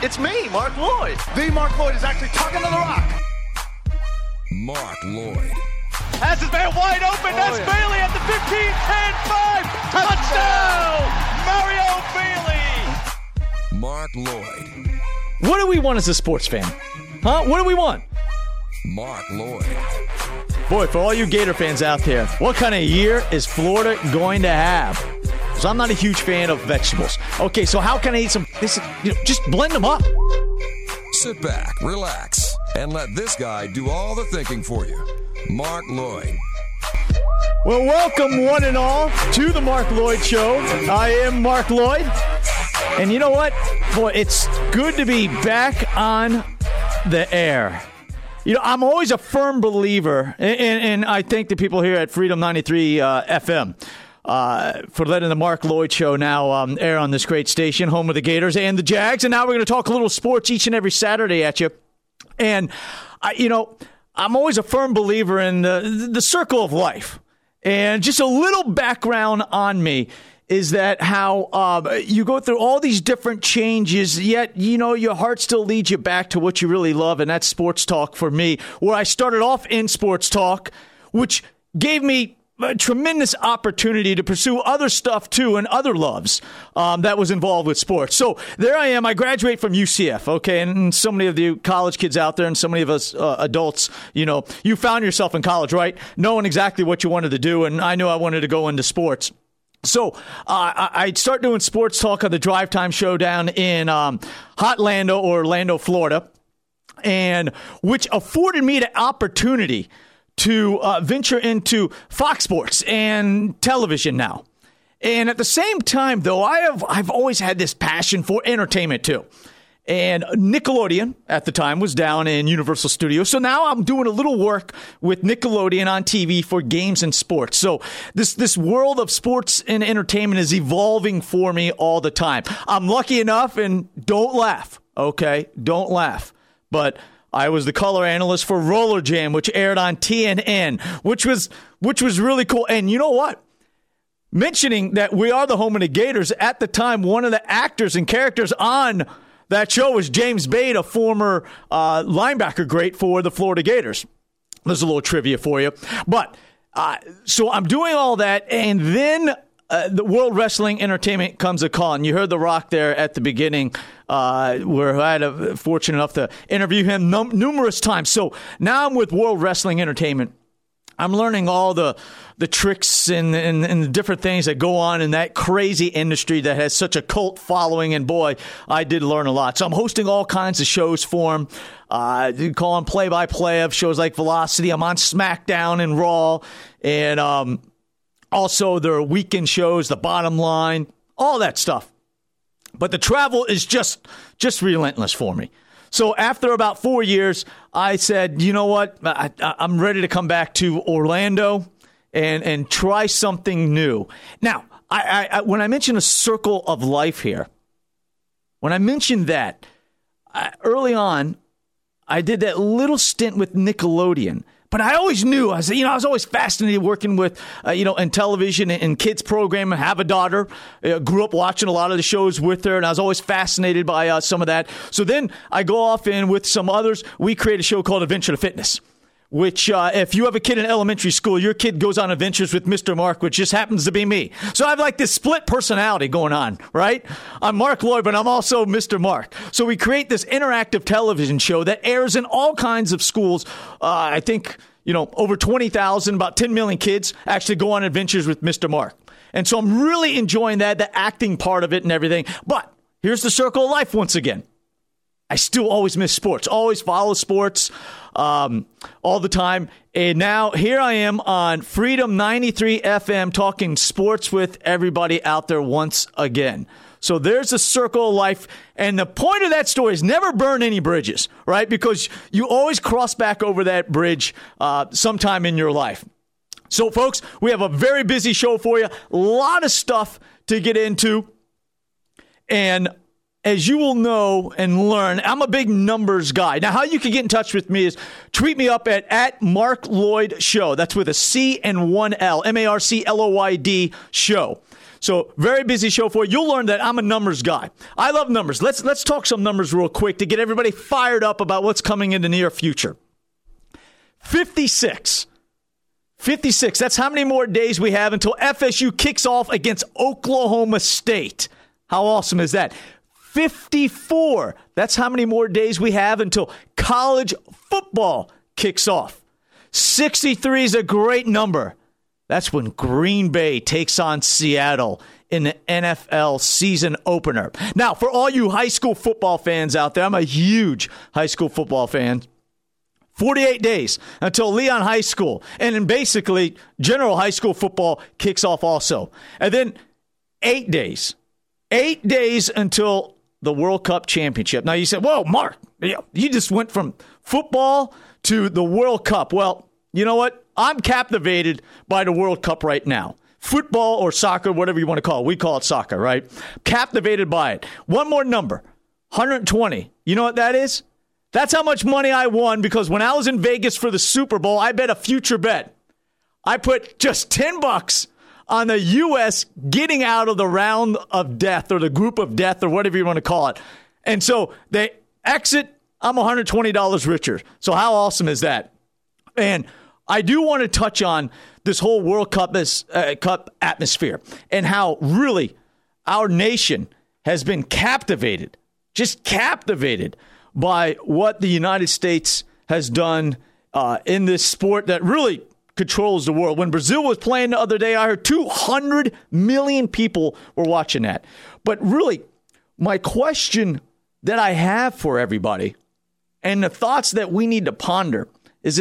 It's me, Mark Lloyd. The Mark Lloyd is actually talking to the rock. Mark Lloyd. Has his man wide open. That's Bailey at the 15, 10, 5. Touchdown! Mario Bailey. Mark Lloyd. What do we want as a sports fan? Huh? What do we want? Mark Lloyd. Boy, for all you Gator fans out there, what kind of year is Florida going to have? So I'm not a huge fan of vegetables. Okay, so how can I eat some? Just blend them up. Sit back, relax, and let this guy do all the thinking for you. Mark Lloyd. Well, welcome one and all to the Mark Lloyd Show. I am Mark Lloyd. And you know what? Boy, it's good to be back on the air. You know, I'm always a firm believer, and I thank the people here at Freedom 93 FM for letting the Mark Lloyd Show now air on this great station, home of the Gators and the Jags. And now we're going to talk a little sports each and every Saturday at you. And, I'm always a firm believer in the circle of life. And just a little background on me is that how you go through all these different changes, yet, your heart still leads you back to what you really love, and that's sports talk for me, where I started off in sports talk, which gave me a tremendous opportunity to pursue other stuff, too, and other loves that was involved with sports. So there I am. I graduate from UCF, okay, and so many of you college kids out there and so many of us adults, you found yourself in college, right, knowing exactly what you wanted to do, and I knew I wanted to go into sports. So I'd start doing sports talk on the Drive Time Show down in Hotlando, Orlando, Florida, and which afforded me the opportunity to venture into Fox Sports and television now. And at the same time, though, I've always had this passion for entertainment, too. And Nickelodeon, at the time, was down in Universal Studios. So now I'm doing a little work with Nickelodeon on TV for games and sports. So this world of sports and entertainment is evolving for me all the time. I'm lucky enough, and don't laugh, okay? Don't laugh. But I was the color analyst for Roller Jam, which aired on TNN, which was really cool. And you know what? Mentioning that we are the home of the Gators, at the time, one of the actors and characters on that show was James Bade, a former linebacker great for the Florida Gators. There's a little trivia for you. But so I'm doing all that, and then the World Wrestling Entertainment comes a call. And you heard The Rock there at the beginning, where I had a fortunate enough to interview him numerous times. So now I'm with World Wrestling Entertainment. I'm learning all the tricks and the different things that go on in that crazy industry that has such a cult following. And boy, I did learn a lot. So I'm hosting all kinds of shows for them. Calling play-by-play of shows like Velocity. I'm on SmackDown and Raw. And also their weekend shows, The Bottom Line, all that stuff. But the travel is just relentless for me. So after about 4 years, I said, you know what? I'm ready to come back to Orlando and try something new. Now, I when I mention a circle of life here, when I mentioned that, early on, I did that little stint with Nickelodeon. But I always knew, I was always fascinated working with, in television and kids programming. I have a daughter, grew up watching a lot of the shows with her, and I was always fascinated by some of that. So then I go off and with some others, we create a show called Adventure to Fitness, which if you have a kid in elementary school, your kid goes on adventures with Mr. Mark, which just happens to be me. So I have like this split personality going on, right? I'm Mark Lloyd, but I'm also Mr. Mark. So we create this interactive television show that airs in all kinds of schools. I think, over 20,000, about 10 million kids actually go on adventures with Mr. Mark. And so I'm really enjoying that, the acting part of it and everything. But here's the circle of life once again. I still always miss sports, always follow sports all the time. And now here I am on Freedom 93 FM talking sports with everybody out there once again. So there's a circle of life. And the point of that story is never burn any bridges, right? Because you always cross back over that bridge sometime in your life. So, folks, we have a very busy show for you. A lot of stuff to get into. And as you will know and learn, I'm a big numbers guy. Now, how you can get in touch with me is tweet me up at Mark Lloyd Show. That's with a C and one L, MarcLoyd Show. So very busy show for you. You'll learn that I'm a numbers guy. I love numbers. Let's talk some numbers real quick to get everybody fired up about what's coming in the near future. 56. That's how many more days we have until FSU kicks off against Oklahoma State. How awesome is that? 54. That's how many more days we have until college football kicks off. 63 is a great number. That's when Green Bay takes on Seattle in the NFL season opener. Now, for all you high school football fans out there, I'm a huge high school football fan. 48 days until Leon High School. And then basically, general high school football kicks off also. And then 8 days. 8 days until the World Cup Championship. Now, you said, whoa, Mark, you just went from football to the World Cup. Well, you know what? I'm captivated by the World Cup right now. Football or soccer, whatever you want to call it. We call it soccer, right? Captivated by it. One more number, 120. You know what that is? That's how much money I won because when I was in Vegas for the Super Bowl, I bet a future bet. I put just $10 on the U.S. getting out of the round of death or the group of death or whatever you want to call it. And so they exit, I'm $120 richer. So how awesome is that? And I do want to touch on this whole World Cup atmosphere and how really our nation has been captivated, just captivated by what the United States has done in this sport that really controls the world. When Brazil was playing the other day, I heard 200 million people were watching that. But really, my question that I have for everybody and the thoughts that we need to ponder is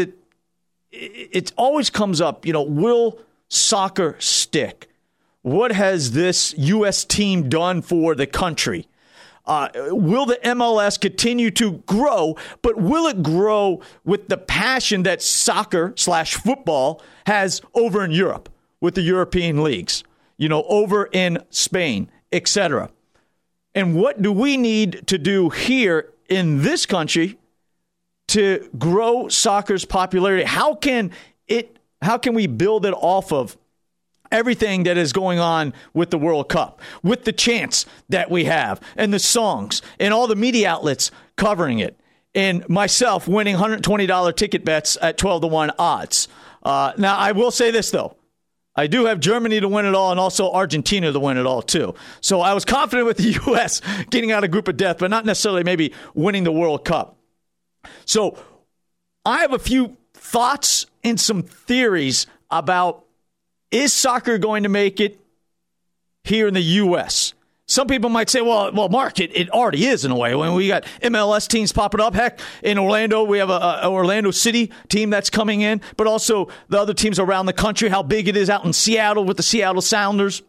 it always comes up, will soccer stick? What has this U.S. team done for the country? Will the MLS continue to grow, but will it grow with the passion that soccer/football has over in Europe with the European leagues, over in Spain, etc.? And what do we need to do here in this country to grow soccer's popularity? How can we build it off of everything that is going on with the World Cup, with the chants that we have and the songs and all the media outlets covering it, and myself winning $120 ticket bets at 12-1 odds? Now, I will say this, though. I do have Germany to win it all and also Argentina to win it all, too. So I was confident with the U.S. getting out of group of death, but not necessarily maybe winning the World Cup. So I have a few thoughts and some theories about, is soccer going to make it here in the U.S.? Some people might say, well, Mark, it already is in a way. When we got MLS teams popping up, heck, in Orlando, we have a Orlando City team that's coming in, but also the other teams around the country, how big it is out in Seattle with the Seattle Sounders,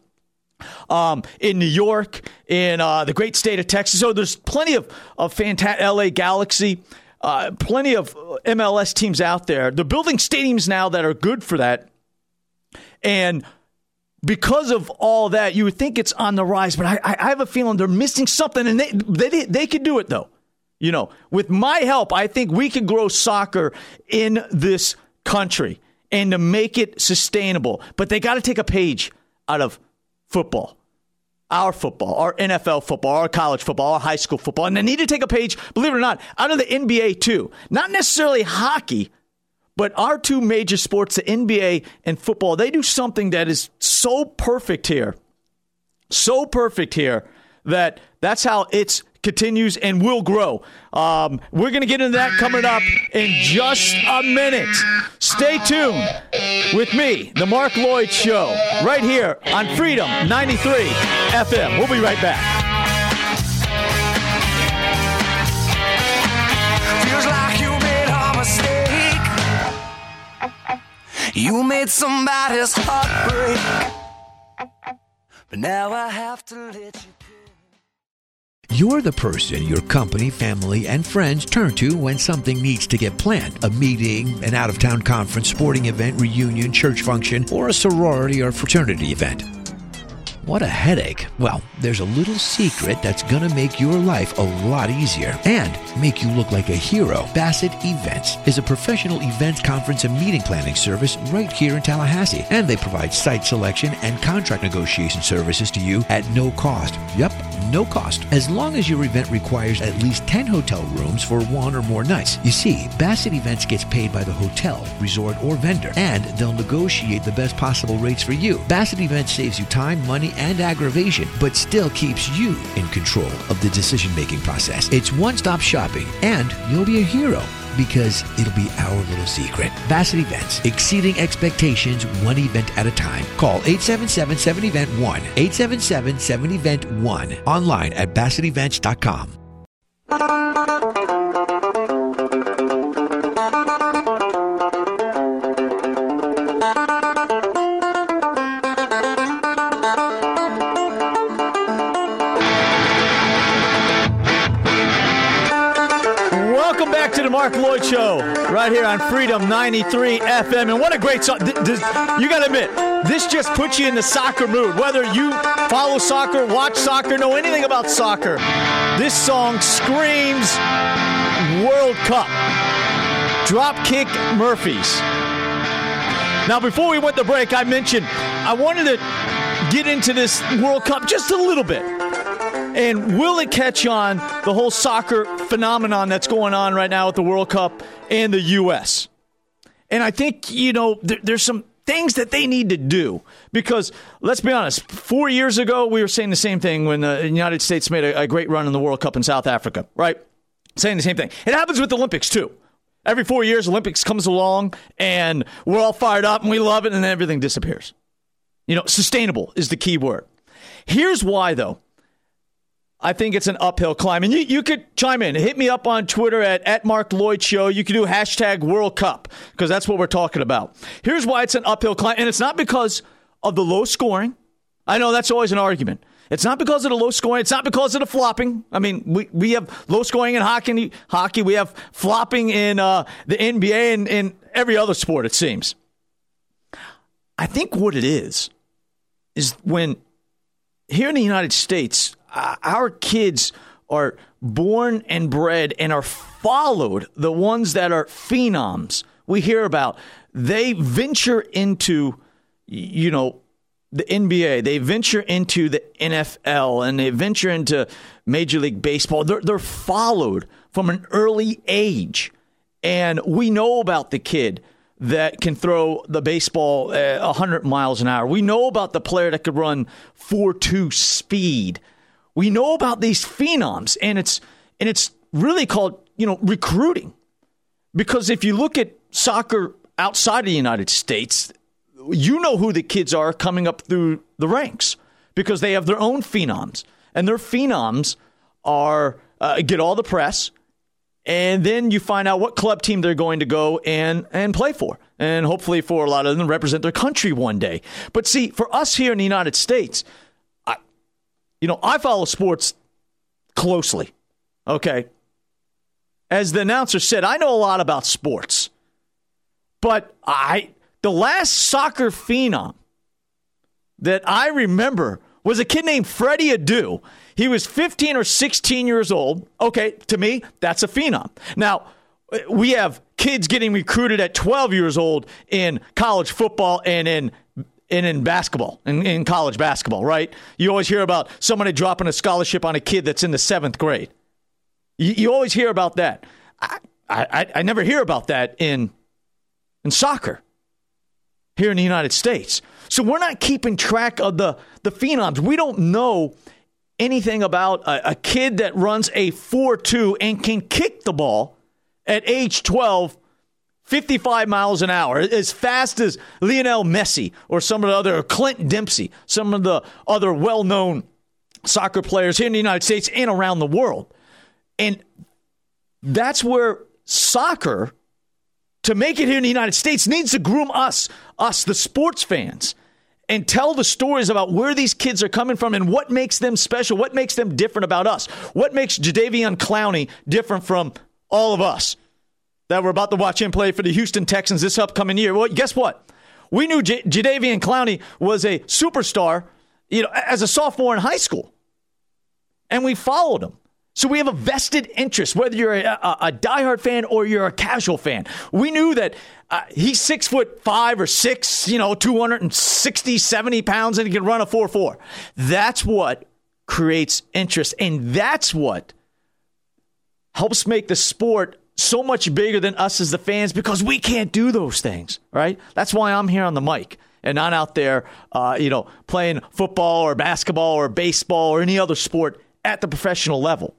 in New York, in the great state of Texas. So there's plenty of fantastic LA Galaxy, plenty of MLS teams out there. They're building stadiums now that are good for that. And because of all that, you would think it's on the rise, but I have a feeling they're missing something, and they could do it, though. With my help, I think we could grow soccer in this country and to make it sustainable. But they got to take a page out of football, our NFL football, our college football, our high school football, and they need to take a page, believe it or not, out of the NBA, too. Not necessarily hockey, but our two major sports, the NBA and football, they do something that is so perfect here, that that's how it continues and will grow. We're going to get into that coming up in just a minute. Stay tuned with me, The Mark Lloyd Show, right here on Freedom 93 FM. We'll be right back. Feels like you made a mistake. You made somebody's heart break, but now I have to let you go. You're the person your company, family, and friends turn to when something needs to get planned. A meeting, an out-of-town conference, sporting event, reunion, church function, or a sorority or fraternity event. What a headache. Well, there's a little secret that's going to make your life a lot easier and make you look like a hero. Bassett Events is a professional events, conference, and meeting planning service right here in Tallahassee. And they provide site selection and contract negotiation services to you at no cost. Yep, no cost. As long as your event requires at least 10 hotel rooms for one or more nights. You see, Bassett Events gets paid by the hotel, resort, or vendor, and they'll negotiate the best possible rates for you. Bassett Events saves you time, money, and aggravation, but still keeps you in control of the decision-making process. It's one-stop shopping, and you'll be a hero because it'll be our little secret. Bassett Events, exceeding expectations one event at a time. Call 877-7-EVENT-1, 877-7-EVENT-1, online at BassettEvents.com. To the Mark Lloyd Show, right here on Freedom 93 FM. And what a great song. You got to admit, this just puts you in the soccer mood. Whether you follow soccer, watch soccer, know anything about soccer, this song screams World Cup. Dropkick Murphys. Now, before we went to break, I mentioned I wanted to get into this World Cup just a little bit. And will it catch on, the whole soccer phenomenon that's going on right now with the World Cup and the U.S.? And I think, there's some things that they need to do. Because, let's be honest, 4 years ago, we were saying the same thing when the United States made a great run in the World Cup in South Africa, right? Saying the same thing. It happens with the Olympics, too. Every 4 years, Olympics comes along, and we're all fired up, and we love it, and then everything disappears. Sustainable is the key word. Here's why, though. I think it's an uphill climb. And you could chime in. Hit me up on Twitter at Mark Lloyd Show. You can do hashtag World Cup because that's what we're talking about. Here's why it's an uphill climb. And it's not because of the low scoring. I know that's always an argument. It's not because of the low scoring. It's not because of the flopping. I mean, we have low scoring in hockey. We have flopping in the NBA and in every other sport, it seems. I think what it is when here in the United States, our kids are born and bred and are followed, the ones that are phenoms we hear about. They venture into, the NBA. They venture into the NFL, and they venture into Major League Baseball. They're followed from an early age. And we know about the kid that can throw the baseball 100 miles an hour. We know about the player that could run 4.2 speed. We know about these phenoms, and it's really called, recruiting. Because if you look at soccer outside of the United States, you know who the kids are coming up through the ranks because they have their own phenoms. And their phenoms are get all the press, and then you find out what club team they're going to go and play for. And hopefully for a lot of them represent their country one day. But see, for us here in the United States, I follow sports closely, okay? As the announcer said, I know a lot about sports. But the last soccer phenom that I remember was a kid named Freddie Adu. He was 15 or 16 years old. Okay, to me, that's a phenom. Now, we have kids getting recruited at 12 years old in college football and in basketball, in college basketball, right? You always hear about somebody dropping a scholarship on a kid that's in the 7th grade. You always hear about that. I never hear about that in soccer here in the United States. So we're not keeping track of the phenoms. We don't know anything about a kid that runs a 4.2 and can kick the ball at age 12 55 miles an hour, as fast as Lionel Messi or some of the other, or Clint Dempsey, some of the other well-known soccer players here in the United States and around the world. And that's where soccer, to make it here in the United States, needs to groom us, the sports fans, and tell the stories about where these kids are coming from and what makes them special, what makes them different about us, what makes Jadeveon Clowney different from all of us that we're about to watch him play for the Houston Texans this upcoming year. Well, guess what? We knew Jadeveon Clowney was a superstar, as a sophomore in high school. And we followed him. So we have a vested interest, whether you're a diehard fan or you're a casual fan. We knew that he's 6'5" or 6", 260, 70 pounds, and he can run a 4.4. That's what creates interest, and that's what helps make the sport so much bigger than us as the fans, because we can't do those things, right? That's why I'm here on the mic and not out there, playing football or basketball or baseball or any other sport at the professional level.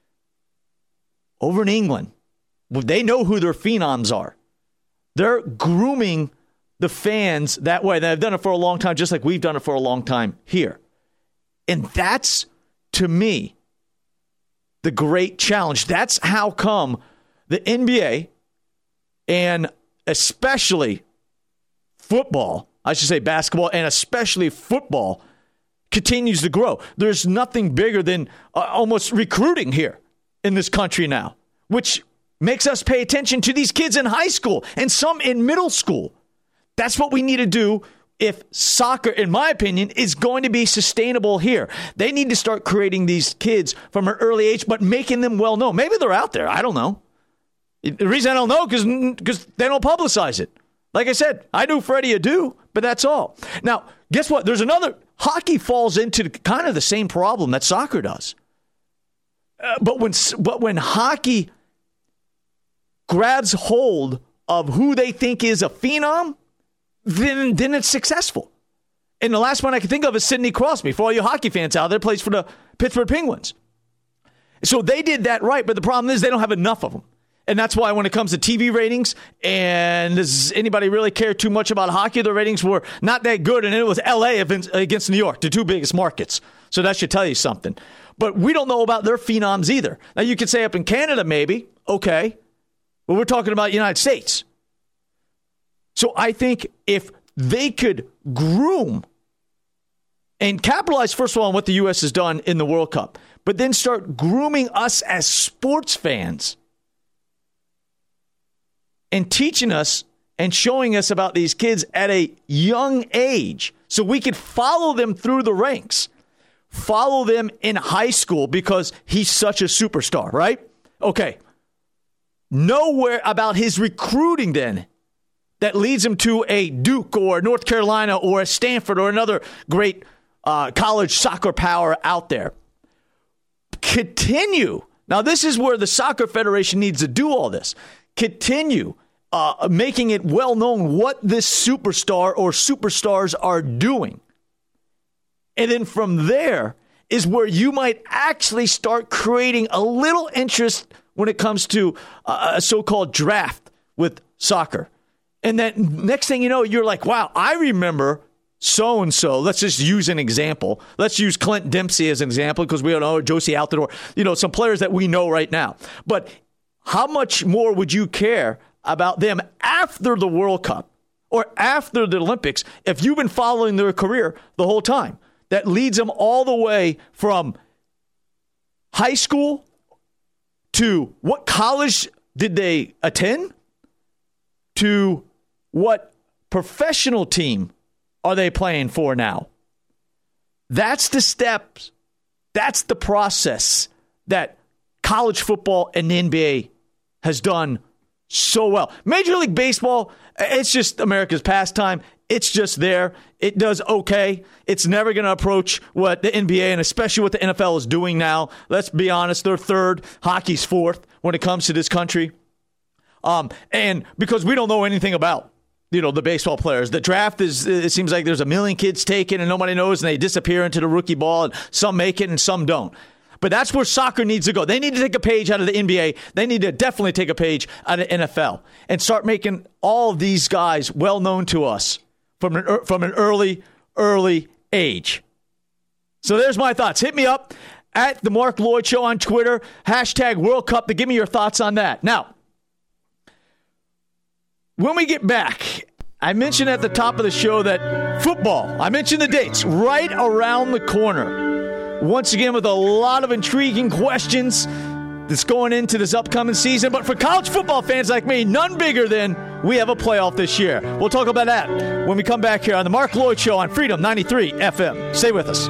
Over in England, they know who their phenoms are. They're grooming the fans that way. They've done it for a long time, just like we've done it for a long time here. And that's, to me, the great challenge. That's how come the NBA and especially football, I should say basketball, and especially football, continues to grow. There's nothing bigger than almost recruiting here in this country now, which makes us pay attention to these kids in high school and some in middle school. That's what we need to do if soccer, in my opinion, is going to be sustainable here. They need to start creating these kids from an early age, but making them well known. Maybe they're out there. I don't know. The reason I don't know because they don't publicize it. Like I said, I knew Freddie Adu, but that's all. Now, guess what? There's another. Hockey falls into kind of the same problem that soccer does. But when hockey grabs hold of who they think is a phenom, then it's successful. And the last one I can think of is Sidney Crosby. For all you hockey fans out there, plays for the Pittsburgh Penguins. So they did that right, but the problem is they don't have enough of them. And that's why when it comes to TV ratings, and does anybody really care too much about hockey, the ratings were not that good, and it was L.A. against New York, the two biggest markets. So that should tell you something. But we don't know about their phenoms either. Now, you could say up in Canada, maybe. Okay. But we're talking about the United States. So I think if they could groom and capitalize, first of all, on what the U.S. has done in the World Cup, but then start grooming us as sports fans and teaching us and showing us about these kids at a young age so we could follow them through the ranks. Follow them in high school because he's such a superstar, right? Okay. Nowhere about his recruiting then that leads him to a Duke or North Carolina or a Stanford or another great college soccer power out there. Continue. Now, this is where the Soccer Federation needs to do all this. Continue making it well known what this superstar or superstars are doing. And then from there is where you might actually start creating a little interest when it comes to a so-called draft with soccer. And then next thing you know, you're like, wow, I remember so-and-so. Let's just use an example. Let's use Clint Dempsey as an example because we don't know Josie Altidore, some players that we know right now. But how much more would you care about them after the World Cup or after the Olympics if you've been following their career the whole time? That leads them all the way from high school to what college did they attend to what professional team are they playing for now. That's the steps. That's the process that college football and the NBA has done so well. Major League Baseball, it's just America's pastime. It's just there. It does okay. It's never going to approach what the NBA and especially what the NFL is doing now. Let's be honest, they're third. Hockey's fourth when it comes to this country. And because we don't know anything about, the baseball players. The draft it seems like there's a million kids taken and nobody knows and they disappear into the rookie ball and some make it and some don't. But that's where soccer needs to go. They need to take a page out of the NBA. They need to definitely take a page out of the NFL and start making all of these guys well known to us from an early age. So there's my thoughts. Hit me up at the Mark Lloyd Show on Twitter, #World Cup to give me your thoughts on that. Now, when we get back, I mentioned at the top of the show that football, I mentioned the dates, right around the corner. Once again, with a lot of intriguing questions that's going into this upcoming season. But for college football fans like me, none bigger than we have a playoff this year. We'll talk about that when we come back here on the Mark Lloyd Show on Freedom 93 FM. Stay with us.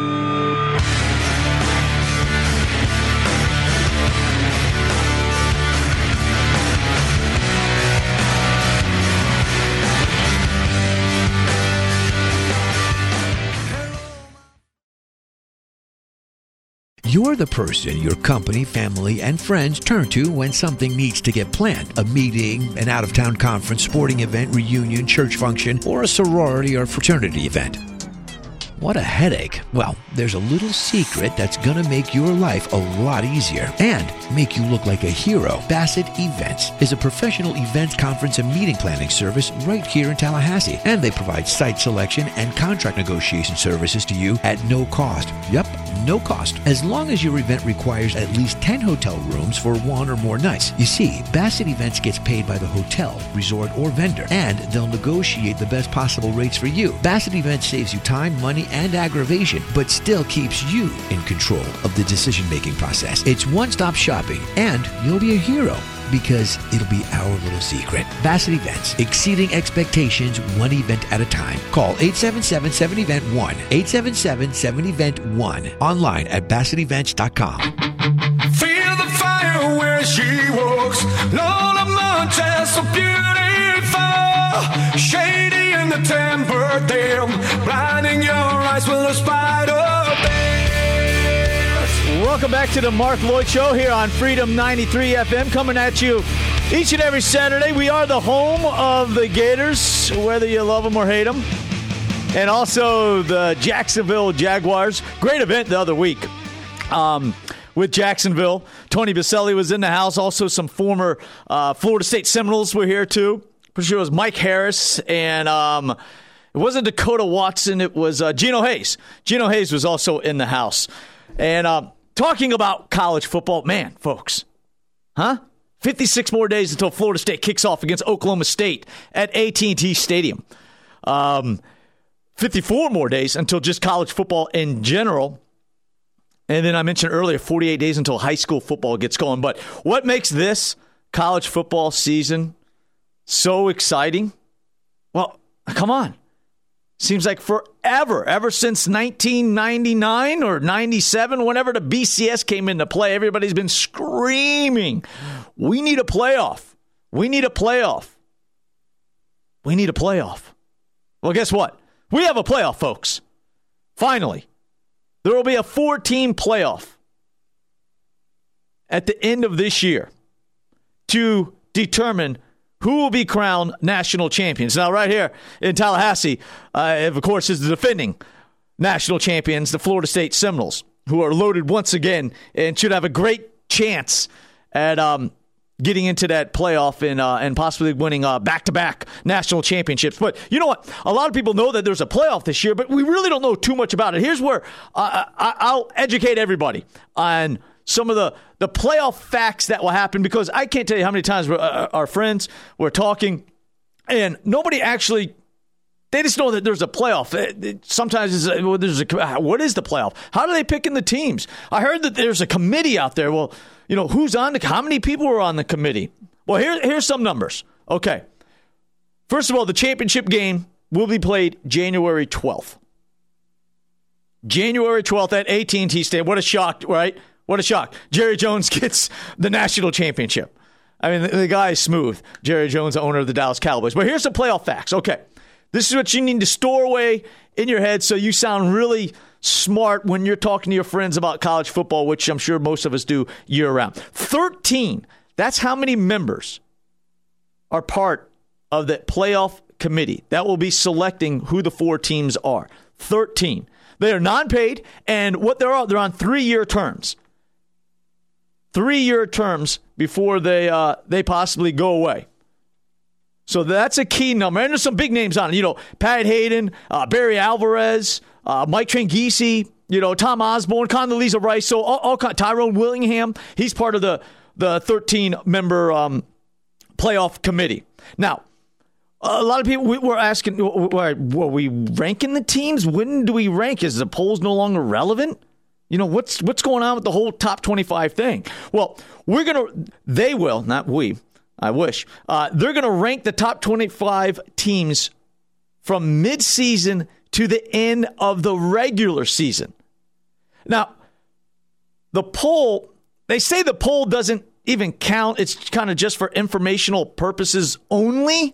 You're the person your company, family, and friends turn to when something needs to get planned. A meeting, an out-of-town conference, sporting event, reunion, church function, or a sorority or fraternity event. What a headache. Well, there's a little secret that's going to make your life a lot easier and make you look like a hero. Bassett Events is a professional events conference and meeting planning service right here in Tallahassee. And they provide site selection and contract negotiation services to you at no cost. Yep, no cost. As long as your event requires at least 10 hotel rooms for one or more nights. You see, Bassett Events gets paid by the hotel, resort, or vendor, and they'll negotiate the best possible rates for you. Bassett Events saves you time, money, and aggravation, but still keeps you in control of the decision-making process. It's one-stop shopping, and you'll be a hero because it'll be our little secret. Bassett Events, exceeding expectations one event at a time. Call 877-7-EVENT-1, 877-7-EVENT-1, online at BassettEvents.com. Feel the fire where she walks. Lola Montez, so beautiful. Shady in the timber there, blinding your eyes with a spider bed. Welcome back to the Mark Lloyd Show here on Freedom 93 FM, coming at you each and every Saturday. We are the home of the Gators, whether you love them or hate them, and also the Jacksonville Jaguars. Great event the other week with Jacksonville. Tony Baselli was in the house. Also, some former Florida State Seminoles were here too. Pretty sure it was Mike Harris, and it wasn't Dakota Watson. It was Geno Hayes. Geno Hayes was also in the house. And talking about college football, man, folks, 56 more days until Florida State kicks off against Oklahoma State at AT&T Stadium. 54 more days until just college football in general. And then I mentioned earlier, 48 days until high school football gets going. But what makes this college football season so exciting? Well, come on. Seems like forever, ever since 1999 or 97, whenever the BCS came into play, everybody's been screaming, we need a playoff. We need a playoff. We need a playoff. Well, guess what? We have a playoff, folks. Finally. There will be a 4-team playoff at the end of this year to determine who will be crowned national champions. Now, right here in Tallahassee, of course, is the defending national champions, the Florida State Seminoles, who are loaded once again and should have a great chance at getting into that playoff and possibly winning back-to-back national championships. But you know what? A lot of people know that there's a playoff this year, but we really don't know too much about it. Here's where I'll educate everybody on some of the playoff facts that will happen, because I can't tell you how many times our friends were talking, and nobody actually, they just know that there's a playoff. Sometimes what is the playoff? How do they pick in the teams? I heard that there's a committee out there. Well, you know, how many people are on the committee? Well, here's some numbers. Okay. First of all, the championship game will be played January 12th. January 12th at AT&T Stadium. What a shock, right? What a shock. Jerry Jones gets the national championship. I mean, the guy is smooth. Jerry Jones, the owner of the Dallas Cowboys. But here's some playoff facts. Okay. This is what you need to store away in your head so you sound really smart when you're talking to your friends about college football, which I'm sure most of us do year-round. 13. That's how many members are part of the playoff committee that will be selecting who the 4 teams are. 13. They are non-paid, and what they're on 3-year terms. 3-year terms before they possibly go away. So that's a key number. And there's some big names on it. You know, Pat Hayden, Barry Alvarez, Mike Tranghese, you know, Tom Osborne, Condoleezza Rice. So Tyrone Willingham, he's part of the 13-member playoff committee. Now, a lot of people were asking, were we ranking the teams? When do we rank? Is the polls no longer relevant? You know, what's going on with the whole top 25 thing? Well, they will, not we. I wish. They're going to rank the top 25 teams from midseason to the end of the regular season. Now, the poll, they say the poll doesn't even count. It's kind of just for informational purposes only.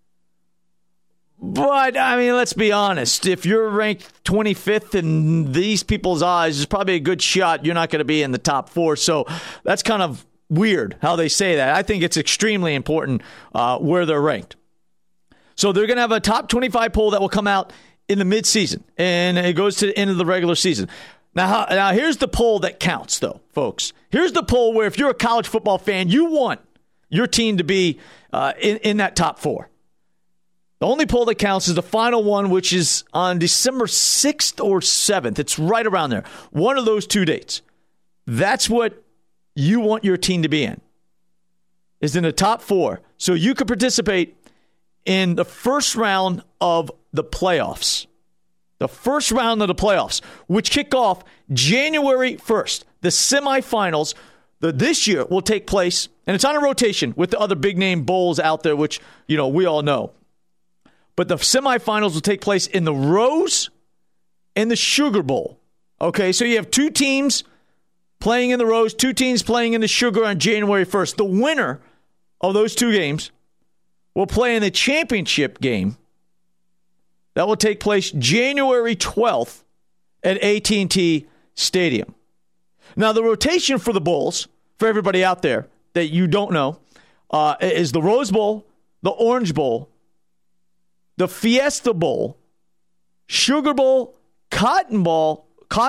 But, I mean, let's be honest. If you're ranked 25th in these people's eyes, there's probably a good shot you're not going to be in the top 4. So that's kind of weird how they say that. I think it's extremely important where they're ranked. So they're going to have a top 25 poll that will come out in the midseason, and it goes to the end of the regular season. Now, here's the poll that counts, though, folks. Here's the poll where if you're a college football fan, you want your team to be in that top 4. The only poll that counts is the final one, which is on December 6th or 7th. It's right around there. One of those 2 dates. That's what you want your team to be in, is in the top 4. So you could participate in the first round of the playoffs. The first round of the playoffs, which kick off January 1st. The semifinals this year will take place, and it's on a rotation with the other big-name bowls out there, which, we all know. But the semifinals will take place in the Rose and the Sugar Bowl. Okay, so you have 2 teams playing in the Rose, 2 teams playing in the Sugar on January 1st. The winner of those 2 games will play in the championship game that will take place January 12th at AT&T Stadium. Now, the rotation for the bowls, for everybody out there that you don't know, is the Rose Bowl, the Orange Bowl, the Fiesta Bowl, Sugar Bowl, Cotton Bowl,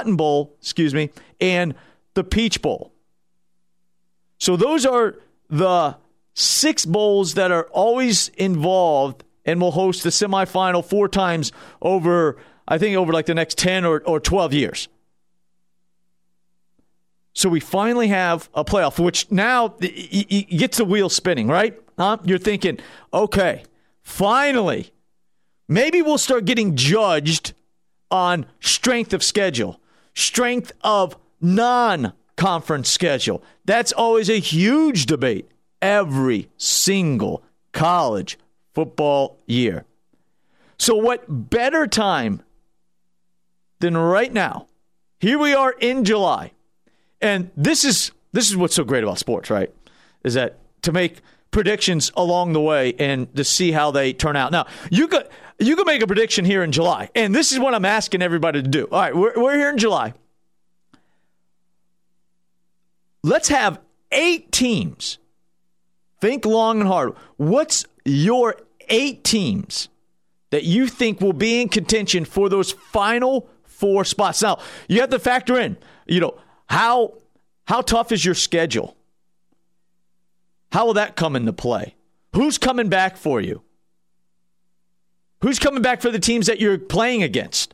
and the Peach Bowl. So those are the 6 bowls that are always involved and will host the semifinal 4 times over like the next 10 or 12 years. So we finally have a playoff, which now gets the wheel spinning, right? You're thinking, okay, finally, maybe we'll start getting judged on strength of schedule, strength of non-conference schedule. That's always a huge debate every single college football year. So what better time than right now? Here we are in July. And this is what's so great about sports, right? Is that to make predictions along the way and to see how they turn out. Now, you could make a prediction here in July, and this is what I'm asking everybody to do. All right, we're here in July. Let's have 8 teams. Think long and hard. What's your 8 teams that you think will be in contention for those final 4 spots? Now, you have to factor in, how tough is your schedule? How will that come into play? Who's coming back for you? Who's coming back for the teams that you're playing against?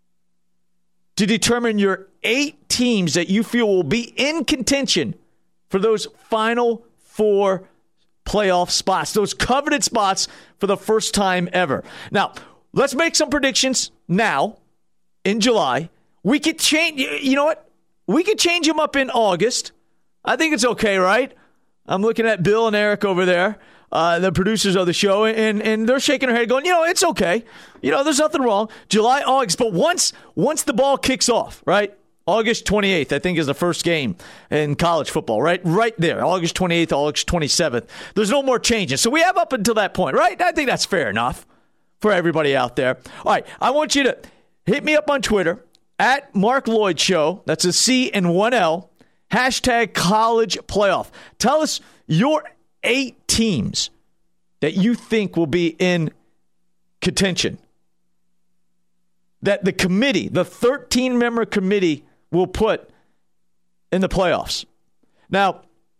To determine your 8 teams that you feel will be in contention for those final 4 playoff spots, those coveted spots for the first time ever. Now, let's make some predictions now in July. We could change, you know what? We could change them up in August. I think it's okay, right? I'm looking at Bill and Eric over there, the producers of the show, and they're shaking their head going, it's okay. There's nothing wrong. July, August. But once the ball kicks off, right? August 28th, I think, is the first game in college football, right? Right there. August 28th, August 27th. There's no more changes. So we have up until that point, right? I think that's fair enough for everybody out there. All right, I want you to hit me up on Twitter, at Mark Lloyd Show. That's a C and 1 L. Hashtag college playoff. Tell us your 8 teams that you think will be in contention, that the committee, the 13-member committee, will put in the playoffs. Now,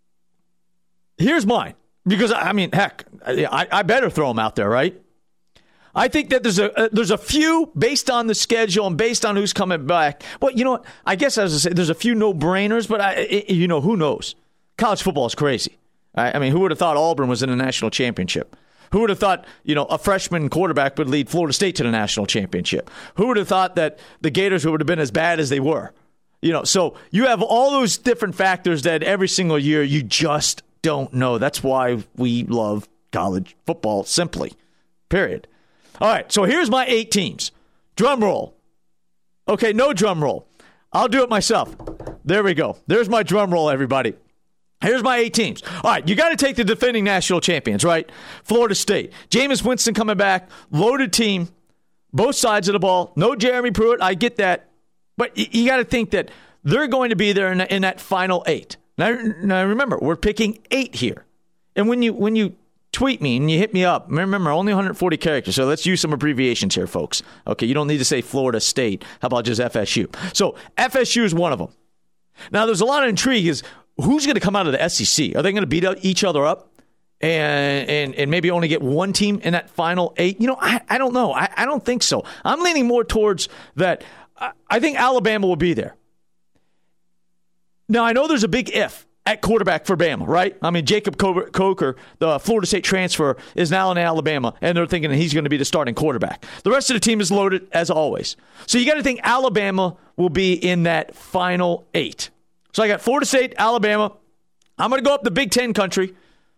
here's mine. Because, heck, I better throw them out there, right? I think that there's a few based on the schedule and based on who's coming back. Well, you know what? I guess as I say, there's a few no-brainers, but who knows? College football is crazy. Who would have thought Auburn was in a national championship? Who would have thought, a freshman quarterback would lead Florida State to the national championship? Who would have thought that the Gators would have been as bad as they were? So you have all those different factors that every single year you just don't know. That's why we love college football, simply. Period. All right, so here's my 8 teams. Drum roll. Okay, no drum roll. I'll do it myself. There we go. There's my drum roll, everybody. Here's my 8 teams. All right, you got to take the defending national champions, right? Florida State. Jameis Winston coming back. Loaded team. Both sides of the ball. No Jeremy Pruitt. I get that. But you got to think that they're going to be there in that final 8. Now, remember, we're picking 8 here. And when you tweet me and you hit me up, remember, only 140 characters, so let's use some abbreviations here, folks. Okay, you don't need to say Florida State. How about just FSU? So FSU is one of them. Now, there's a lot of intrigue is who's going to come out of the SEC? Are they going to beat each other up and maybe only get one team in that final 8? I don't know. I don't think so. I'm leaning more towards that. I think Alabama will be there. Now, I know there's a big if at quarterback for Bama, right? I mean, Jacob Coker, the Florida State transfer, is now in Alabama, and they're thinking that he's going to be the starting quarterback. The rest of the team is loaded, as always. So you got to think Alabama will be in that final 8. So I got Florida State, Alabama. I'm going to go up the Big Ten country.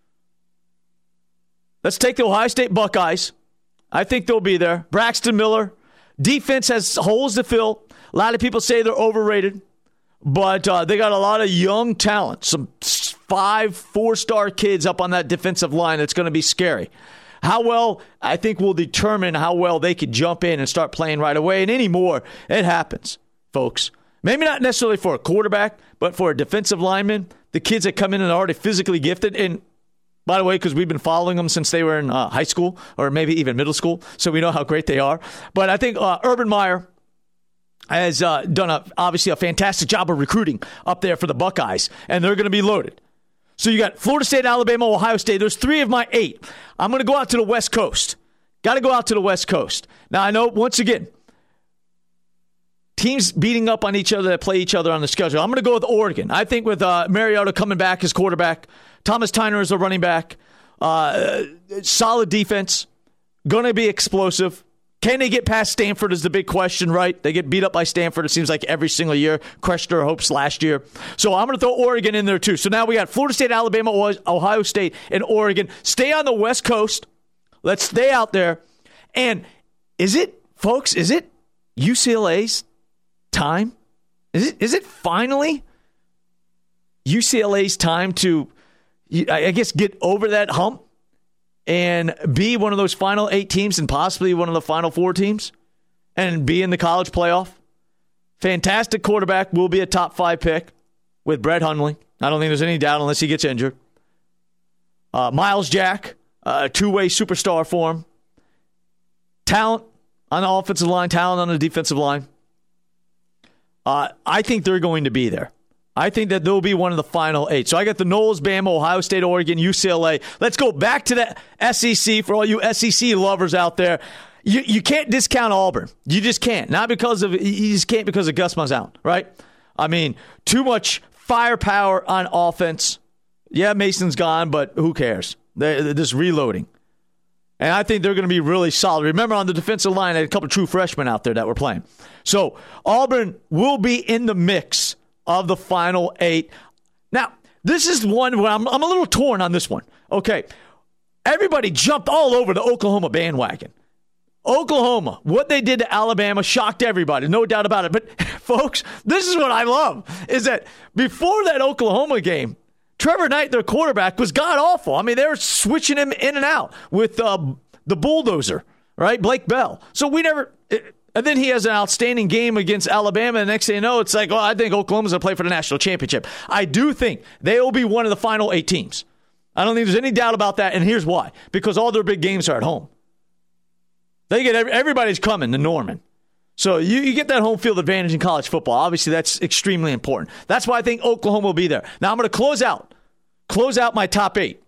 Let's take the Ohio State Buckeyes. I think they'll be there. Braxton Miller. Defense has holes to fill. A lot of people say they're overrated. But they got a lot of young talent, some 4-star kids up on that defensive line that's going to be scary. How well, I think, will determine how well they could jump in and start playing right away. And anymore, it happens, folks. Maybe not necessarily for a quarterback, but for a defensive lineman, the kids that come in and are already physically gifted. And by the way, because we've been following them since they were in high school or maybe even middle school, so we know how great they are. But I think Urban Meyer has done obviously a fantastic job of recruiting up there for the Buckeyes, and they're going to be loaded. So you got Florida State, Alabama, Ohio State. There's 3 of my 8. I'm going to go out to the West Coast. Got to go out to the West Coast. Now, I know, once again, teams beating up on each other that play each other on the schedule. I'm going to go with Oregon. I think with Mariota coming back as quarterback, Thomas Tyner as a running back, solid defense, going to be explosive. Can they get past Stanford is the big question, right? They get beat up by Stanford, it seems like, every single year. Crushed their hopes last year. So I'm going to throw Oregon in there, too. So now we got Florida State, Alabama, Ohio State, and Oregon. Stay on the West Coast. Let's stay out there. And is it UCLA's time? Is it finally UCLA's time to, I guess, get over that hump and be one of those final 8 teams and possibly one of the final 4 teams and be in the college playoff? Fantastic quarterback, will be a top 5 pick with Brett Hundley. I don't think there's any doubt unless he gets injured. Miles Jack, a 2-way superstar for him. Talent on the offensive line, talent on the defensive line. I think they're going to be there. I think that they'll be one of the final 8. So I got the Noles, Bama, Ohio State, Oregon, UCLA. Let's go back to the SEC for all you SEC lovers out there. You can't discount Auburn. You just can't. You just can't because of Gus Malzahn, right? I mean, too much firepower on offense. Yeah, Mason's gone, but who cares? They're just reloading. And I think they're going to be really solid. Remember, on the defensive line, I had a couple of true freshmen out there that were playing. So Auburn will be in the mix of the final 8. Now, this is one where I'm a little torn on this one. Okay, everybody jumped all over the Oklahoma bandwagon. Oklahoma, what they did to Alabama shocked everybody, no doubt about it. But, folks, this is what I love, is that before that Oklahoma game, Trevor Knight, their quarterback, was god-awful. I mean, they were switching him in and out with the bulldozer, right, Blake Bell. So we never... And then he has an outstanding game against Alabama, and the next thing you know, it's like, I think Oklahoma's going to play for the national championship. I do think they will be one of the final 8 teams. I don't think there's any doubt about that, and here's why. Because all their big games are at home. Everybody's coming to Norman. So you get that home field advantage in college football. Obviously, that's extremely important. That's why I think Oklahoma will be there. Now, I'm going to close out my top 8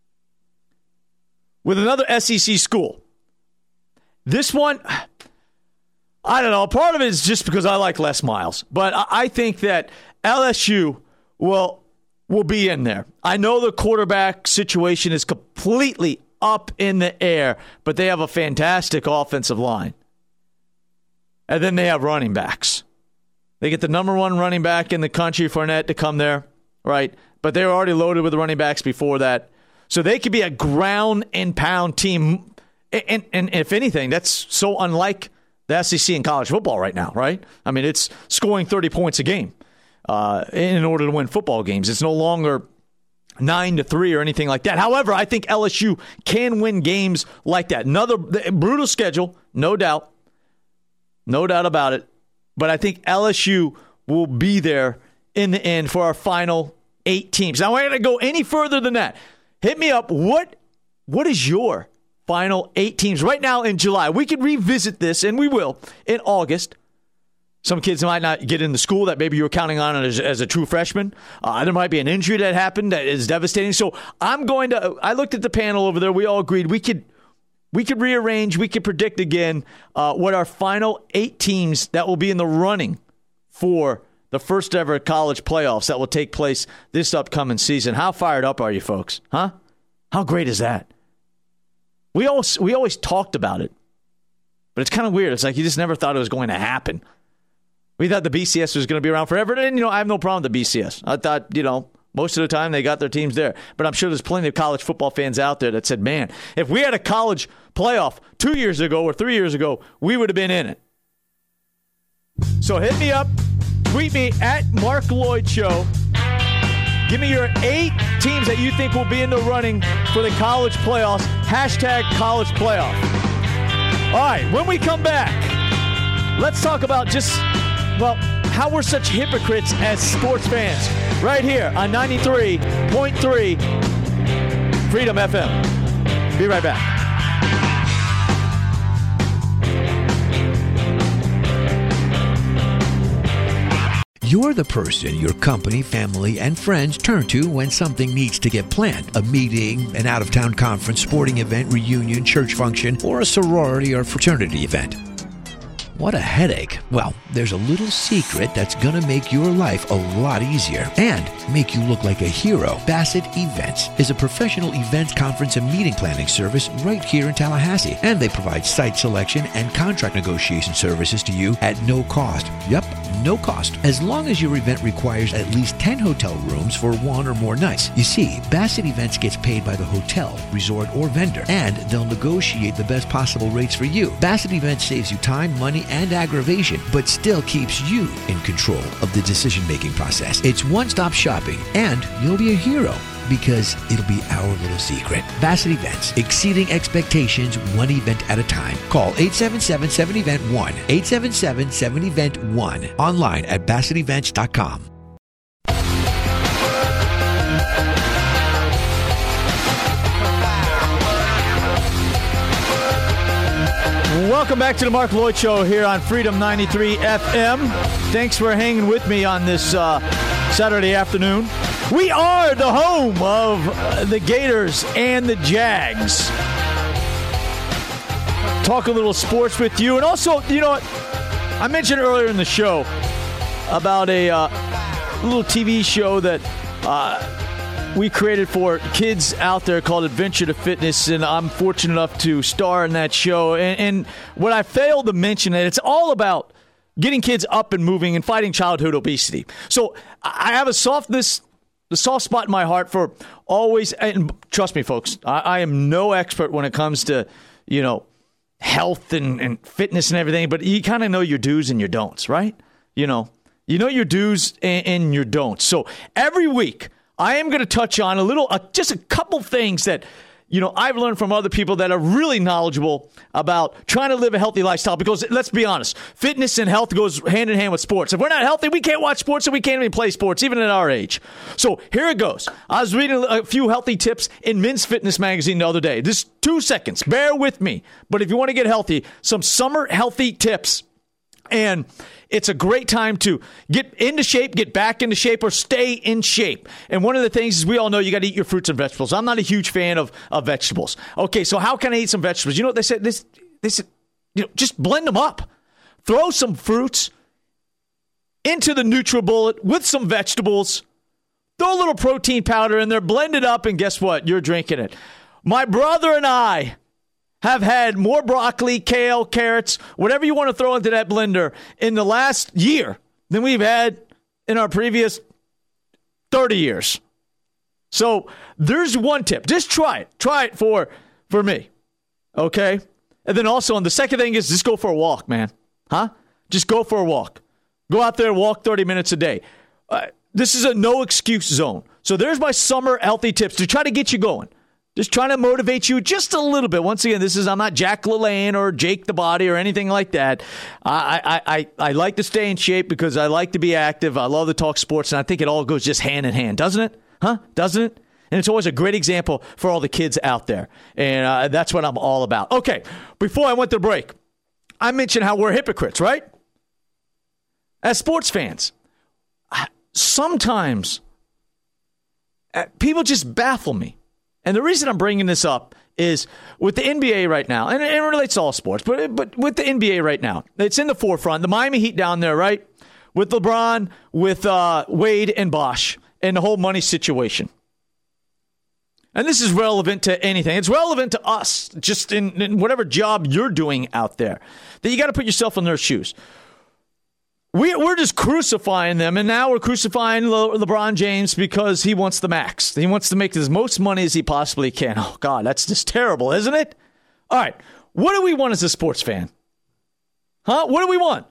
with another SEC school. This one... I don't know. Part of it is just because I like Les Miles. But I think that LSU will be in there. I know the quarterback situation is completely up in the air, but they have a fantastic offensive line. And then they have running backs. They get the number 1 running back in the country, Fournette, to come there, right? but they were already loaded with running backs before that. So they could be a ground and pound team. And if anything, that's so unlike the SEC in college football right now, right? I mean, it's scoring 30 points a game in order to win football games. It's no longer 9-3 or anything like that. However, I think LSU can win games like that. Another brutal schedule, no doubt. No doubt about it. But I think LSU will be there in the end for our final 8 teams. Now, we're going to go any further than that. Hit me up. What is your final 8 teams right now in July? We could revisit this, and we will, in August. Some kids might not get into school that maybe you were counting on as a true freshman. There might be an injury that happened that is devastating. So I looked at the panel over there. We all agreed we could rearrange, we could predict again what our final 8 teams that will be in the running for the first ever college playoffs that will take place this upcoming season. How fired up are you folks? Huh? How great is that? We always talked about it, but it's kind of weird. It's like you just never thought it was going to happen. We thought the BCS was going to be around forever, and I have no problem with the BCS. I thought, most of the time they got their teams there. But I'm sure there's plenty of college football fans out there that said, man, if we had a college playoff 2 years ago or 3 years ago, we would have been in it. So hit me up. Tweet me at Mark Lloyd Show. Give me your 8 teams that you think will be in the running for the college playoffs. Hashtag college playoff. All right, when we come back, let's talk about how we're such hypocrites as sports fans. Right here on 93.3 Freedom FM. Be right back. You're the person your company, family, and friends turn to when something needs to get planned. A meeting, an out-of-town conference, sporting event, reunion, church function, or a sorority or fraternity event. What a headache. Well, there's a little secret that's going to make your life a lot easier and make you look like a hero. Bassett Events is a professional events conference and meeting planning service right here in Tallahassee. And they provide site selection and contract negotiation services to you at no cost. Yep, no cost. As long as your event requires at least 10 hotel rooms for 1 or more nights. You see, Bassett Events gets paid by the hotel, resort, or vendor, and they'll negotiate the best possible rates for you. Bassett Events saves you time, money, and aggravation, but still keeps you in control of the decision-making process. It's one-stop shopping, and you'll be a hero because it'll be our little secret. Bassett Events, exceeding expectations one event at a time. Call 877-7-EVENT-1, 877-7-EVENT-1, online at BassettEvents.com. Welcome back to the Mark Lloyd Show here on Freedom 93 FM. Thanks for hanging with me on this Saturday afternoon. We are the home of the Gators and the Jags. Talk a little sports with you. And also, I mentioned earlier in the show about a little TV show that we created for kids out there called Adventure to Fitness, and I'm fortunate enough to star in that show. And what I failed to mention, that it's all about getting kids up and moving and fighting childhood obesity. So I have the soft spot in my heart for always, and trust me, folks, I am no expert when it comes to, health and fitness and everything, but you kind of know your do's and your don'ts, right? You know your do's and your don'ts. So every week, I am going to touch on just a couple things that, I've learned from other people that are really knowledgeable about trying to live a healthy lifestyle. Because let's be honest, fitness and health goes hand in hand with sports. If we're not healthy, we can't watch sports and we can't even play sports, even at our age. So here it goes. I was reading a few healthy tips in Men's Fitness magazine the other day. Just 2 seconds. Bear with me. But if you want to get healthy, some summer healthy tips. And it's a great time to get into shape, get back into shape, or stay in shape. And one of the things is we all know you got to eat your fruits and vegetables. I'm not a huge fan of vegetables. Okay, so how can I eat some vegetables? You know what they said? They said, just blend them up. Throw some fruits into the NutriBullet with some vegetables. Throw a little protein powder in there, blend it up, and guess what? You're drinking it. My brother and I have had more broccoli, kale, carrots, whatever you want to throw into that blender in the last year than we've had in our previous 30 years. So there's one tip. Just try it. Try it for me. Okay? And then also, on the second thing is just go for a walk, man. Huh? Just go for a walk. Go out there and walk 30 minutes a day. This is a no-excuse zone. So there's my summer healthy tips to try to get you going. Just trying to motivate you just a little bit. Once again, I'm not Jack LaLanne or Jake the Body or anything like that. I like to stay in shape because I like to be active. I love to talk sports, and I think it all goes just hand in hand, doesn't it? Huh? Doesn't it? And it's always a great example for all the kids out there. And that's what I'm all about. Okay, before I went to break, I mentioned how we're hypocrites, right? As sports fans, sometimes people just baffle me. And the reason I'm bringing this up is with the NBA right now, and it relates to all sports, but with the NBA right now, it's in the forefront. The Miami Heat down there, right? With LeBron, with Wade and Bosh, and the whole money situation. And this is relevant to anything. It's relevant to us, just in whatever job you're doing out there, that you got to put yourself in their shoes. We're just crucifying them, and now we're crucifying LeBron James because he wants the max. He wants to make as most money as he possibly can. Oh, God, that's just terrible, isn't it? All right, what do we want as a sports fan? Huh? What do we want?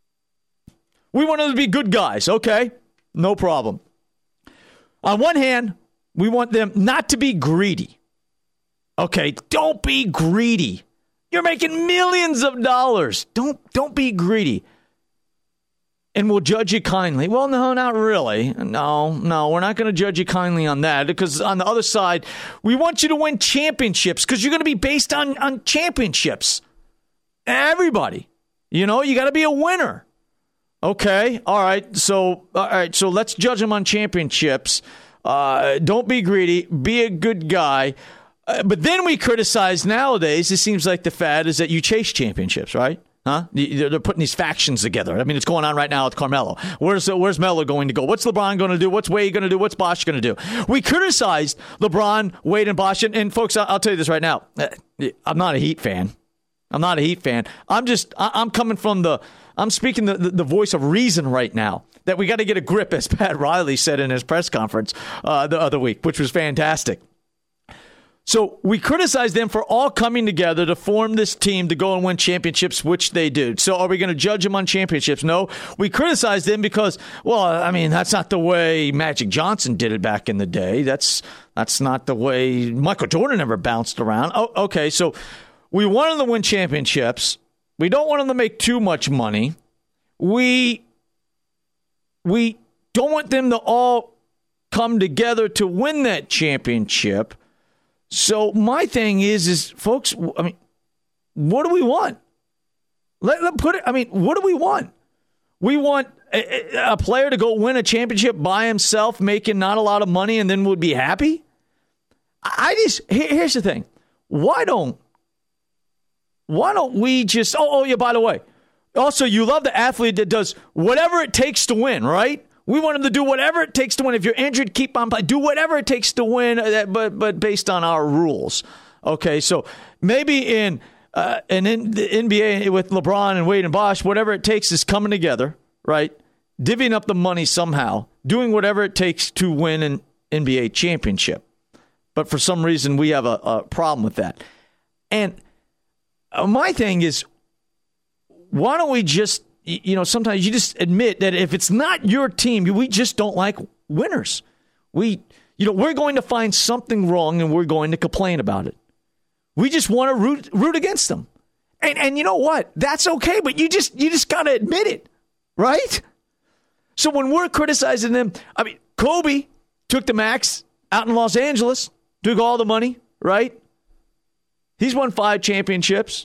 We want them to be good guys. Okay, no problem. On one hand, we want them not to be greedy. Okay, don't be greedy. You're making millions of dollars. Don't be greedy. And we'll judge you kindly. Well, no, not really. No, we're not going to judge you kindly on that, because on the other side, we want you to win championships because you're going to be based on championships. Everybody. You got to be a winner. Okay, all right. So let's judge them on championships. Don't be greedy. Be a good guy. But then we criticize nowadays, it seems like the fad is that you chase championships, right? Huh? They're putting these factions together. I mean, it's going on right now with Carmelo. Where's Melo going to go? What's LeBron going to do? What's Wade going to do? What's Bosh going to do? We criticized LeBron, Wade, and Bosh. And folks, I'll tell you this right now. I'm not a Heat fan. I'm coming from I'm speaking the voice of reason right now, that we got to get a grip, as Pat Riley said in his press conference the other week, which was fantastic. So we criticize them for all coming together to form this team to go and win championships, which they do. So are we going to judge them on championships? No. We criticize them because, that's not the way Magic Johnson did it back in the day. That's not the way Michael Jordan ever bounced around. Oh, okay, so we want them to win championships. We don't want them to make too much money. We don't want them to all come together to win that championship. So my thing is folks, I mean, what do we want? What do we want? We want a player to go win a championship by himself, making not a lot of money, and then would be happy? Here's the thing. Why don't we just, by the way, also, you love the athlete that does whatever it takes to win, right? We want him to do whatever it takes to win. If you're injured, keep on playing. Do whatever it takes to win, but based on our rules. Okay, so maybe in the NBA with LeBron and Wade and Bosh, whatever it takes is coming together, right? Divvying up the money somehow, doing whatever it takes to win an NBA championship. But for some reason, we have a problem with that. And my thing is, why don't we just, sometimes you just admit that if it's not your team, we just don't like winners. We're going to find something wrong and we're going to complain about it. We just want to root against them. And you know what? That's okay, but you just got to admit it, right? So when we're criticizing them, I mean, Kobe took the max out in Los Angeles, took all the money, right? He's won 5 championships.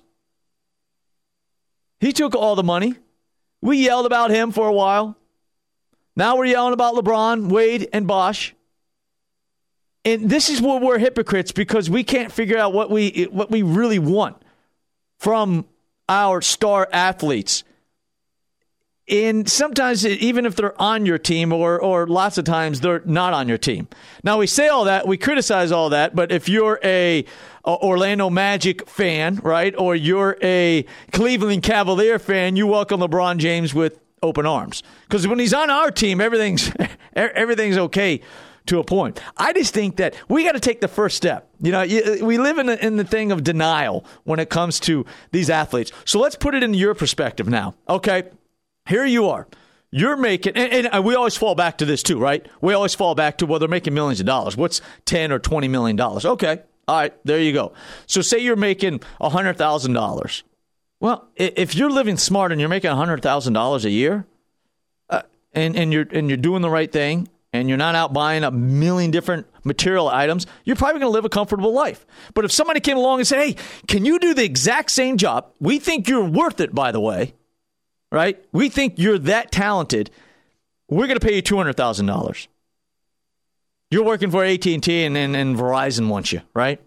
He took all the money. We yelled about him for a while. Now we're yelling about LeBron, Wade, and Bosh. And this is where we're hypocrites, because we can't figure out what we really want from our star athletes. And sometimes, even if they're on your team, or lots of times they're not on your team. Now, we say all that, we criticize all that, but if you're a Orlando Magic fan, right, or you're a Cleveland Cavalier fan, you welcome LeBron James with open arms. Because when he's on our team, everything's okay to a point. I just think that we got to take the first step. We live in the thing of denial when it comes to these athletes. So let's put it in your perspective now. Okay, here you are. You're making, and we always fall back to this too, right? We always fall back to, well, they're making millions of dollars. What's $10 or $20 million? Okay, all right, there you go. So say you're making $100,000. Well, if you're living smart and you're making $100,000 a year, and you're doing the right thing, and you're not out buying a million different material items, you're probably going to live a comfortable life. But if somebody came along and said, hey, can you do the exact same job? We think you're worth it, by the way. Right? We think you're that talented. We're going to pay you $200,000. You're working for AT&T and Verizon wants you, right?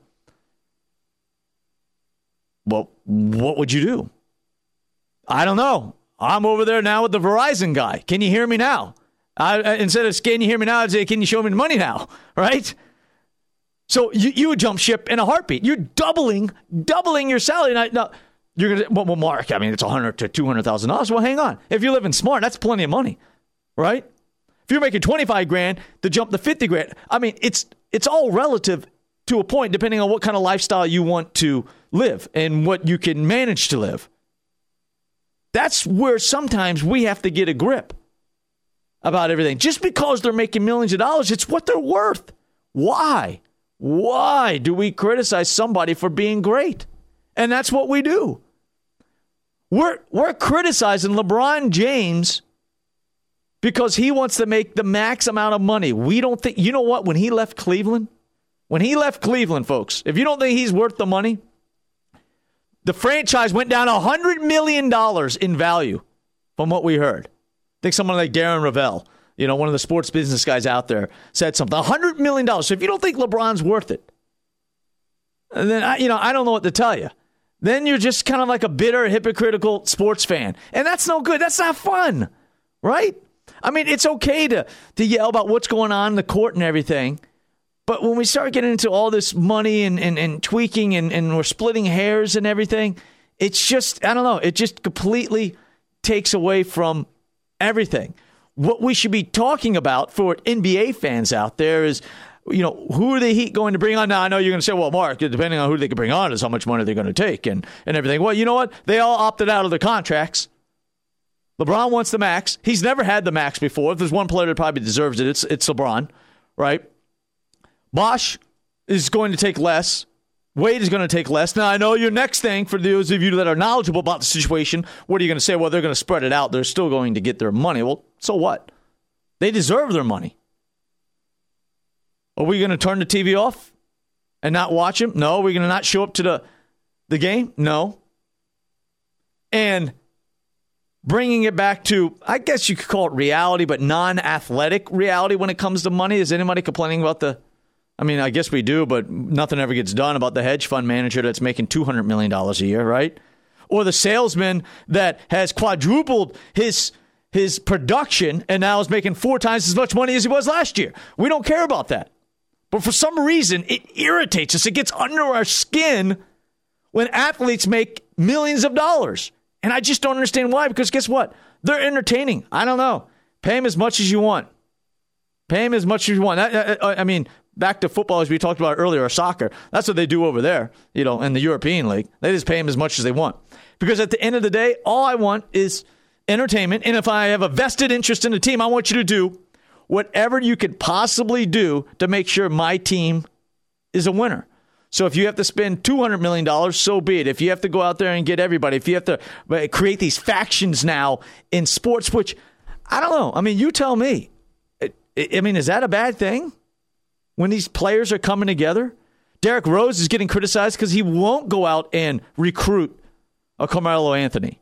Well, what would you do? I don't know. I'm over there now with the Verizon guy. Can you hear me now? Instead of can you hear me now, I'd say, can you show me the money now? Right? So you would jump ship in a heartbeat. You're doubling your salary. Now, you're going to, well, Mark, I mean, it's $100,000 to $200,000. Well, hang on. If you're living smart, that's plenty of money, right? If you're making $25,000 to jump to $50,000, I mean, it's all relative to a point, depending on what kind of lifestyle you want to live and what you can manage to live. That's where sometimes we have to get a grip about everything. Just because they're making millions of dollars, it's what they're worth. Why? Why do we criticize somebody for being great? And that's what we do. We're criticizing LeBron James because he wants to make the max amount of money. We don't think, you know what, when he left Cleveland, folks, if you don't think he's worth the money, the franchise went down $100 million in value from what we heard. I think someone like Darren Ravel, one of the sports business guys out there, said something. $100 million. So if you don't think LeBron's worth it, then I don't know what to tell you. Then you're just kind of like a bitter, hypocritical sports fan. And that's no good. That's not fun, right? I mean, it's okay to yell about what's going on in the court and everything. But when we start getting into all this money and tweaking and we're splitting hairs and everything, it's just, I don't know, it just completely takes away from everything. What we should be talking about for NBA fans out there is, who are the Heat going to bring on? Now, I know you're going to say, well, Mark, depending on who they can bring on is how much money they're going to take and everything. Well, you know what? They all opted out of the contracts. LeBron wants the max. He's never had the max before. If there's one player that probably deserves it, it's LeBron, right? Bosh is going to take less. Wade is going to take less. Now, I know your next thing, for those of you that are knowledgeable about the situation, what are you going to say? Well, they're going to spread it out. They're still going to get their money. Well, so what? They deserve their money. Are we going to turn the TV off and not watch him? No. Are we going to not show up to the game? No. And bringing it back to, I guess you could call it reality, but non-athletic reality when it comes to money. Is anybody complaining about I guess we do, but nothing ever gets done about the hedge fund manager that's making $200 million a year, right? Or the salesman that has quadrupled his production and now is making 4 times as much money as he was last year. We don't care about that. But for some reason, it irritates us. It gets under our skin when athletes make millions of dollars. And I just don't understand why, because guess what? They're entertaining. I don't know. Pay them as much as you want. Pay them as much as you want. I mean, back to football, as we talked about earlier, or soccer. That's what they do over there, in the European League. They just pay them as much as they want. Because at the end of the day, all I want is entertainment. And if I have a vested interest in the team, I want you to do whatever you could possibly do to make sure my team is a winner. So if you have to spend $200 million, so be it. If you have to go out there and get everybody, if you have to create these factions now in sports, which, I don't know. I mean, you tell me. Is that a bad thing when these players are coming together? Derrick Rose is getting criticized because he won't go out and recruit a Carmelo Anthony.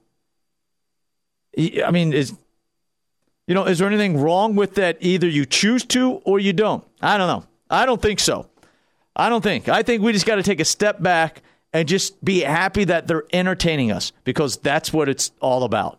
Is there anything wrong with that? Either you choose to or you don't. I don't know. I don't think so. I think we just got to take a step back and just be happy that they're entertaining us, because that's what it's all about.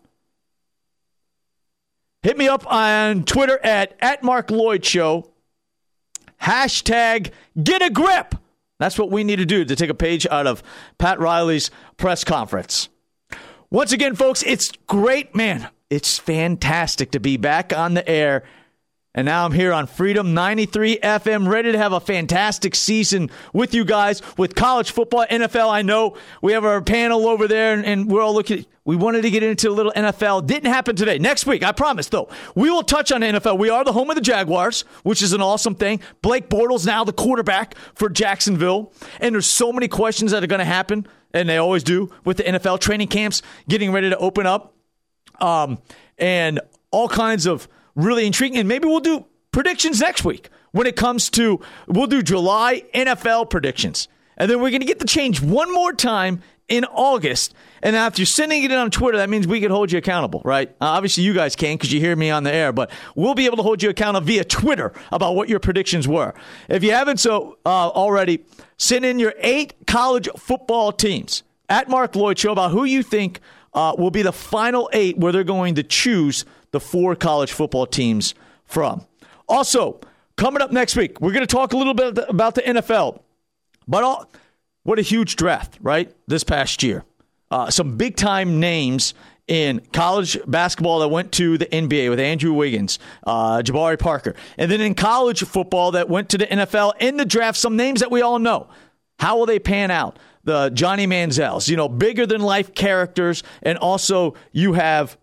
Hit me up on Twitter at Mark Lloyd Show. Hashtag get a grip. That's what we need to do to take a page out of Pat Riley's press conference. Once again, folks, it's great, man. It's fantastic to be back on the air And now I'm here on Freedom 93 FM, ready to have a fantastic season with you guys, with college football, NFL. I know we have our panel over there, and we're all looking. We wanted to get into a little NFL. Didn't happen today. Next week, I promise, though, we will touch on the NFL. We are the home of the Jaguars, which is an awesome thing. Blake Bortles now the quarterback for Jacksonville. And there's so many questions that are going to happen, and they always do, with the NFL training camps getting ready to open up. And all kinds of really intriguing. And maybe we'll do predictions next week when it comes to, we'll do July NFL predictions. And then we're going to get the change one more time in August. And now if you're sending it in on Twitter, that means we can hold you accountable, right? Obviously, you guys can because you hear me on the air, but we'll be able to hold you accountable via Twitter about what your predictions were. If you haven't already, send in your 8 college football teams at Mark Lloyd Show about who you think will be the final 8 where they're going to choose the 4 college football teams from. Also, coming up next week, we're going to talk a little bit about the NFL. But what a huge draft, right, this past year. Some big-time names in college basketball that went to the NBA with Andrew Wiggins, Jabari Parker. And then in college football that went to the NFL in the draft, some names that we all know. How will they pan out? The Johnny Manziels, bigger-than-life characters. And also you have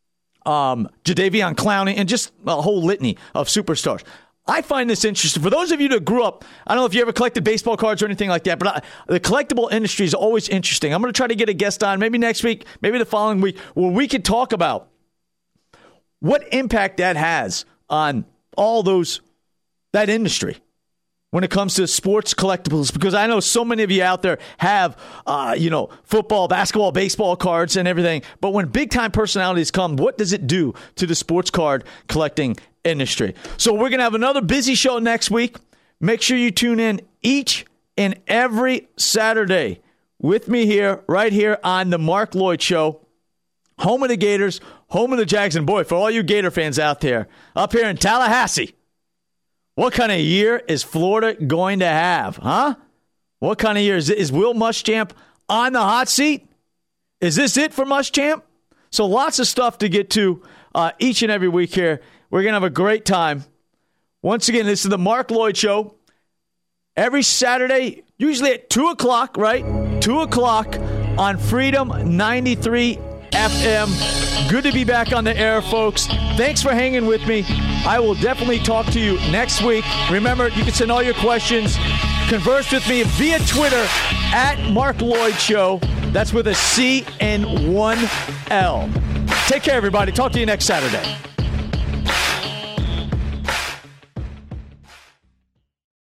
Jadeveon Clowney and just a whole litany of superstars. I find this interesting. For those of you that grew up, I don't know if you ever collected baseball cards or anything like that, but the collectible industry is always interesting. I'm going to try to get a guest on maybe next week, maybe the following week, where we could talk about what impact that has on all that industry when it comes to sports collectibles, because I know so many of you out there have, football, basketball, baseball cards and everything. But when big-time personalities come, what does it do to the sports card collecting industry? So we're going to have another busy show next week. Make sure you tune in each and every Saturday with me here, right here on the Mark Lloyd Show, home of the Gators, home of the Jags. And boy, for all you Gator fans out there, up here in Tallahassee, what kind of year is Florida going to have, huh? What kind of year? Is Will Muschamp on the hot seat? Is this it for Muschamp? So lots of stuff to get to each and every week here. We're going to have a great time. Once again, this is the Mark Lloyd Show. Every Saturday, usually at 2 o'clock, right? 2 o'clock on Freedom 93 FM. Good to be back on the air, folks. Thanks for hanging with me. I will definitely talk to you next week. Remember, you can send all your questions. Converse with me via Twitter at Mark Lloyd Show. That's with a C and 1 L. Take care, everybody. Talk to you next Saturday.